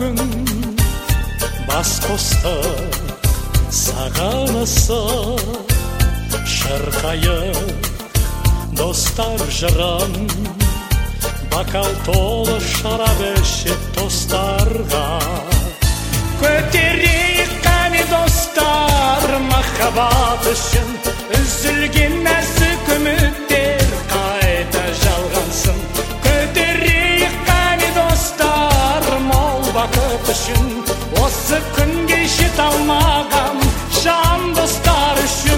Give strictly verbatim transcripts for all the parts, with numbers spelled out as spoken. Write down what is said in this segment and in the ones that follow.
бүгін бас қостық саған ысып шырқайық достар жырын бокал толы шарап ішіп достарға көтерейік қане достар махаббат үшін үзілген нәзік үміттер қайта жалғансын көтерейік қане достар мол бақыт үшін осы күнге жете алмаған жан достар үшін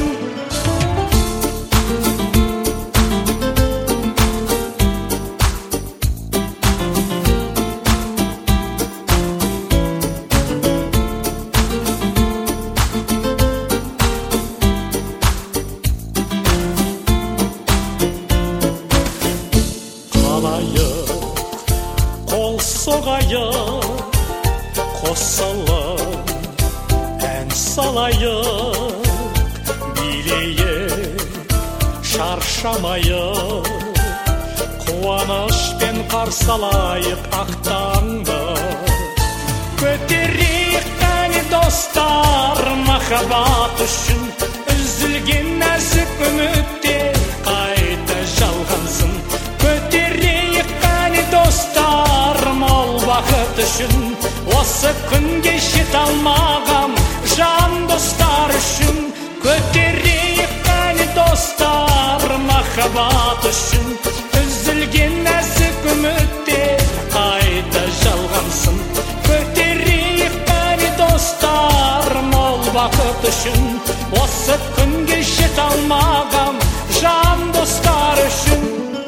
қол соғайық қосылып ән салайық билейік шаршамайық қуанышпен қарсы алайық ақ таңды көтерейік қане достар махаббат үшін үзілген нәзік үміттер қайта жалғансын көтерейік қане достар мол бақыт үшін осы күнге жете алмаған жан достар үшін көтерейік қане достар махаббат үшін үзілген нәзік үміттер қайта жалғансын көтерейік қане достар мол бақыт үшін осы күнге жете алмаған жан достар үшін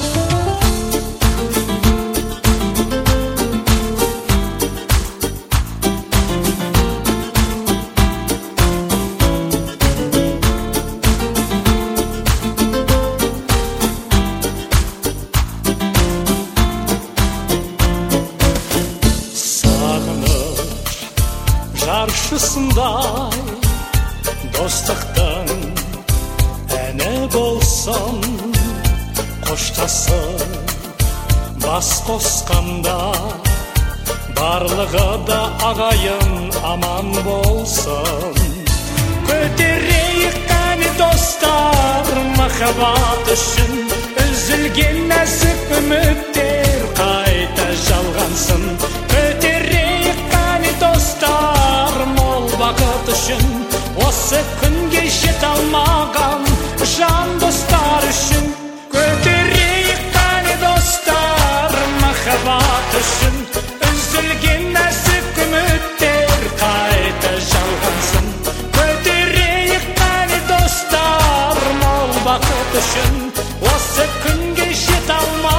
жаршысындай достықтың әні болсын қоштасып бас қосқанда барлығы да ағайын аман болсын көтерейік қане достар махаббат үшін үзілген нәзік үміттер қайта жалғансын көтерейік қане достар мол бақыт үшін осы күнге жете алмаған жан достар үшін көтерейік қане достар махаббат үшін үзілген нәзік үміттер қайта жалғансын көтерейік қане достар мол бақыт үшін осы күнге жете алмаған